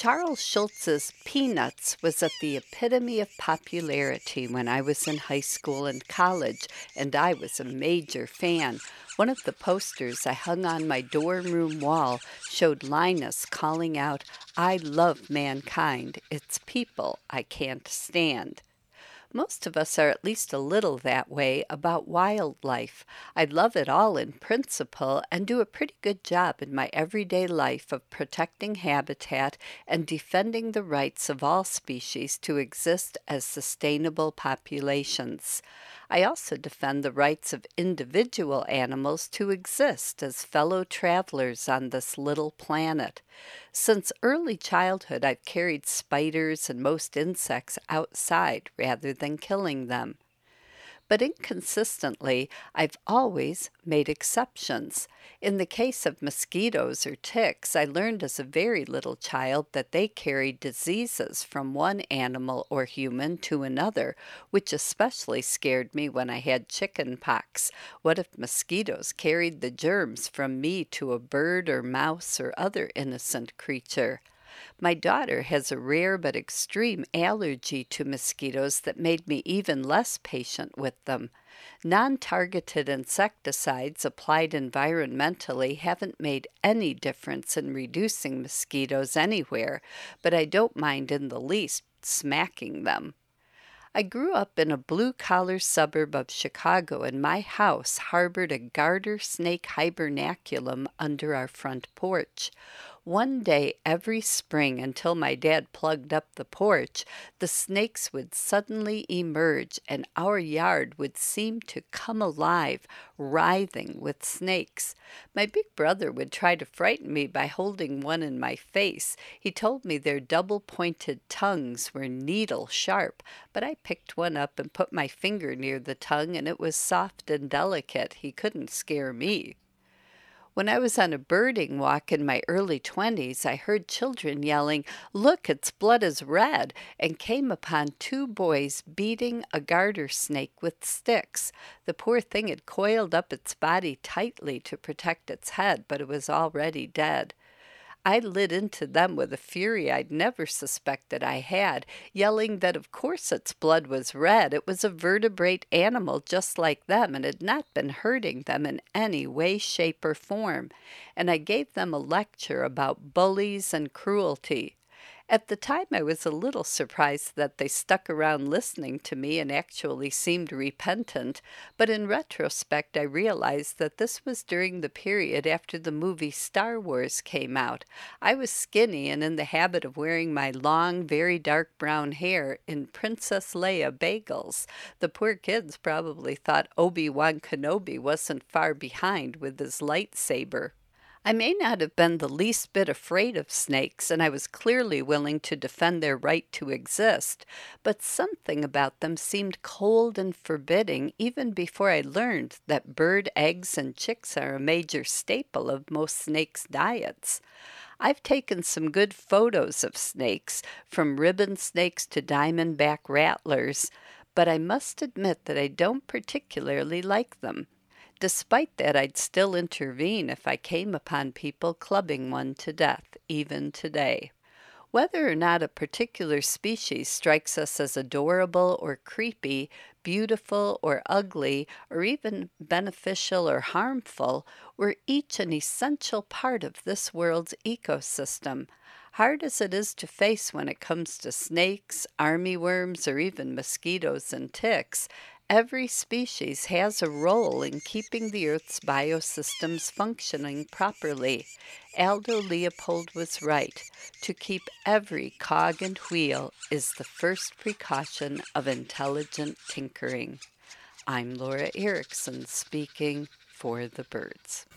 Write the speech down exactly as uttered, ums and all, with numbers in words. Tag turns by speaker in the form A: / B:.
A: Charles Schulz's Peanuts was at the epitome of popularity when I was in high school and college, and I was a major fan. One of the posters I hung on my dorm room wall showed Linus calling out, "I love mankind. It's people I can't stand." Most of us are at least a little that way about wildlife. I love it all in principle and do a pretty good job in my everyday life of protecting habitat and defending the rights of all species to exist as sustainable populations. I also defend the rights of individual animals to exist as fellow travelers on this little planet. Since early childhood, I've carried spiders and most insects outside rather than killing them. But inconsistently, I've always made exceptions. In the case of mosquitoes or ticks, I learned as a very little child that they carry diseases from one animal or human to another, which especially scared me when I had chicken pox. What if mosquitoes carried the germs from me to a bird or mouse or other innocent creature? My daughter has a rare but extreme allergy to mosquitoes that made me even less patient with them. Non-targeted insecticides applied environmentally haven't made any difference in reducing mosquitoes anywhere, but I don't mind in the least smacking them. I grew up in a blue-collar suburb of Chicago, and my house harbored a garter snake hibernaculum under our front porch. One day every spring, until my dad plugged up the porch, the snakes would suddenly emerge, and our yard would seem to come alive, writhing with snakes. My big brother would try to frighten me by holding one in my face. He told me their double-pointed tongues were needle-sharp, but I picked one up and put my finger near the tongue, and it was soft and delicate. He couldn't scare me. When I was on a birding walk in my early twenties, I heard children yelling, "Look, its blood is red," and came upon two boys beating a garter snake with sticks. The poor thing had coiled up its body tightly to protect its head, but it was already dead. I lit into them with a fury I'd never suspected I had, yelling that of course its blood was red. It was a vertebrate animal just like them and had not been hurting them in any way, shape, or form. And I gave them a lecture about bullies and cruelty. At the time, I was a little surprised that they stuck around listening to me and actually seemed repentant, but in retrospect, I realized that this was during the period after the movie Star Wars came out. I was skinny and in the habit of wearing my long, very dark brown hair in Princess Leia bagels. The poor kids probably thought Obi-Wan Kenobi wasn't far behind with his lightsaber. I may not have been the least bit afraid of snakes, and I was clearly willing to defend their right to exist, but something about them seemed cold and forbidding even before I learned that bird eggs and chicks are a major staple of most snakes' diets. I've taken some good photos of snakes, from ribbon snakes to diamondback rattlers, but I must admit that I don't particularly like them. Despite that, I'd still intervene if I came upon people clubbing one to death, even today. Whether or not a particular species strikes us as adorable or creepy, beautiful or ugly, or even beneficial or harmful, we're each an essential part of this world's ecosystem. Hard as it is to face when it comes to snakes, armyworms, or even mosquitoes and ticks, every species has a role in keeping the Earth's biosystems functioning properly. Aldo Leopold was right. To keep every cog and wheel is the first precaution of intelligent tinkering. I'm Laura Erickson speaking for the birds.